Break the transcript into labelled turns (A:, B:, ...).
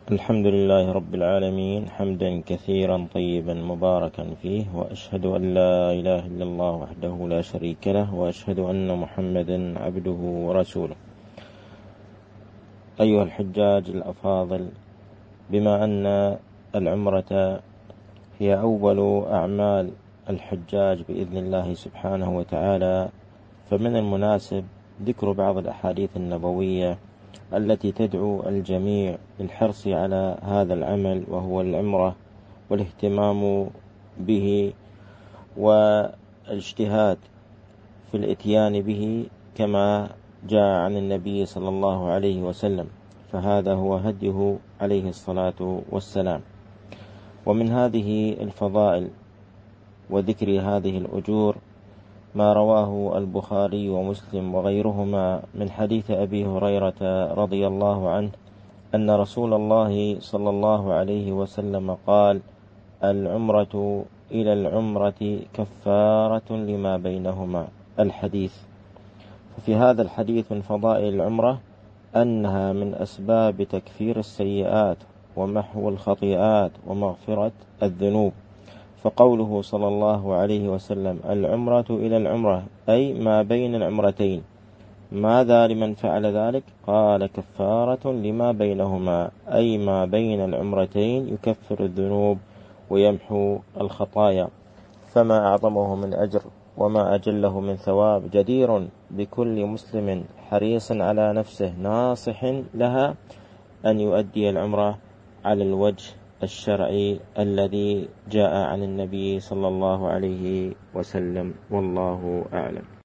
A: الحمد لله رب العالمين، حمدا كثيرا طيبا مباركا فيه، وأشهد أن لا إله إلا الله وحده لا شريك له، وأشهد أن محمدا عبده ورسوله. أيها الحجاج الأفاضل، بما أن العمرة هي أول أعمال الحجاج بإذن الله سبحانه وتعالى، فمن المناسب ذكر بعض الأحاديث النبوية التي تدعو الجميع للحرص على هذا العمل، وهو العمرة، والاهتمام به والاجتهاد في الاتيان به كما جاء عن النبي صلى الله عليه وسلم، فهذا هو هديه عليه الصلاة والسلام. ومن هذه الفضائل وذكر هذه الأجور ما رواه البخاري ومسلم وغيرهما من حديث أبي هريرة رضي الله عنه أن رسول الله صلى الله عليه وسلم قال: العمرة إلى العمرة كفارة لما بينهما. الحديث. ففي هذا الحديث من فضائل العمرة أنها من أسباب تكفير السيئات ومحو الخطيئات ومغفرة الذنوب. فقوله صلى الله عليه وسلم: العمرة إلى العمرة، أي ما بين العمرتين. ماذا لمن فعل ذلك؟ قال: كفارة لما بينهما، أي ما بين العمرتين يكفر الذنوب ويمحو الخطايا. فما أعظمه من أجر وما أجله من ثواب، جدير بكل مسلم حريص على نفسه ناصح لها أن يؤدي العمرة على الوجه الشرعي الذي جاء عن النبي صلى الله عليه وسلم، والله أعلم.